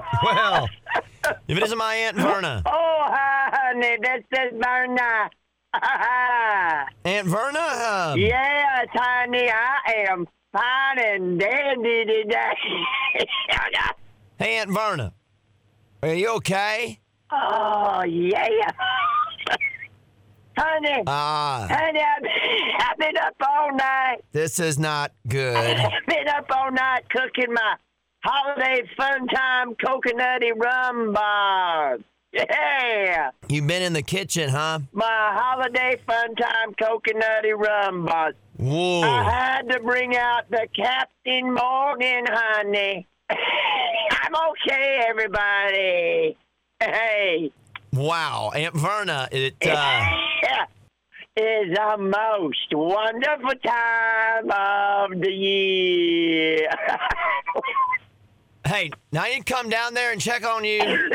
Well, if it isn't my Aunt Verna. Oh, honey, this is Verna. Aunt Verna? Yes, honey, I am fine and dandy today. Hey, Aunt Verna. Are you okay? Oh, yeah. Honey, honey, I've been up all night. This is not good. I've been up all night cooking my holiday fun time coconutty rum bars. Yeah. You've been in the kitchen, huh? My holiday fun time coconutty rum bars. Whoa. I had to bring out the Captain Morgan, honey. I'm okay, everybody. Hey. Wow. Aunt Verna, it is the most wonderful time of the year. Hey, now I need to come down there and check on you.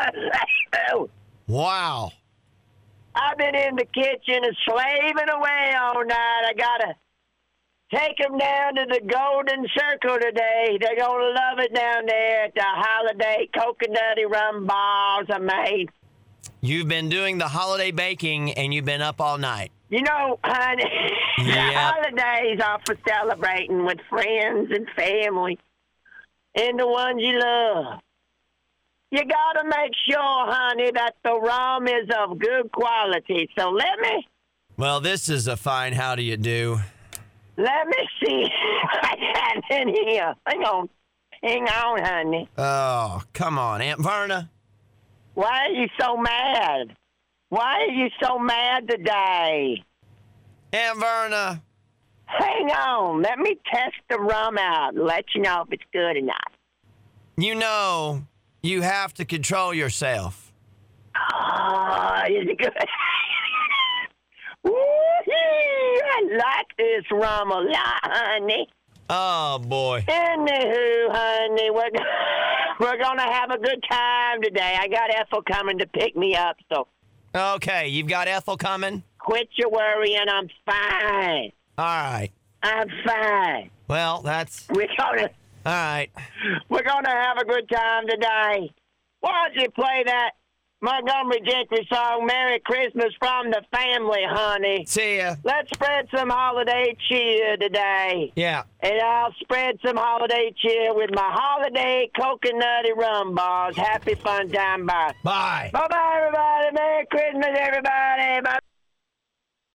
Wow. I've been in the kitchen and slaving away all night. I gotta take them down to the Golden Circle today. They're gonna love it down there at the holiday coconutty rum balls I made. You've been doing the holiday baking and you've been up all night. You know, honey, the Yep. holidays are for celebrating with friends and family and the ones you love. You gotta make sure, honey, that the rum is of good quality. So let me This is a fine how do you do. see what I got in here. Hang on, honey. Oh, come on, Aunt Verna. Why are you so mad? Why are you so mad today? Aunt Verna. Hang on, let me test the rum out and let you know if it's good or not. You know, you have to control yourself. Oh, is it good? Woo-hee, I like this rum a lot, honey. Oh, boy. Anywho, honey, we're gonna have a good time today. I got Ethel coming to pick me up, so Okay, you've got Ethel coming? quit your worrying. I'm fine. All right. I'm fine. Well, that's... We're All right. gonna have a good time today. Why don't you play that Montgomery Gentry song, Merry Christmas from the family, honey? See ya. Let's spread some holiday cheer today. Yeah. And I'll spread some holiday cheer with my holiday coconutty rum bars. Happy fun time. Bye. Bye. Bye-bye, everybody. Merry Christmas, everybody. Bye.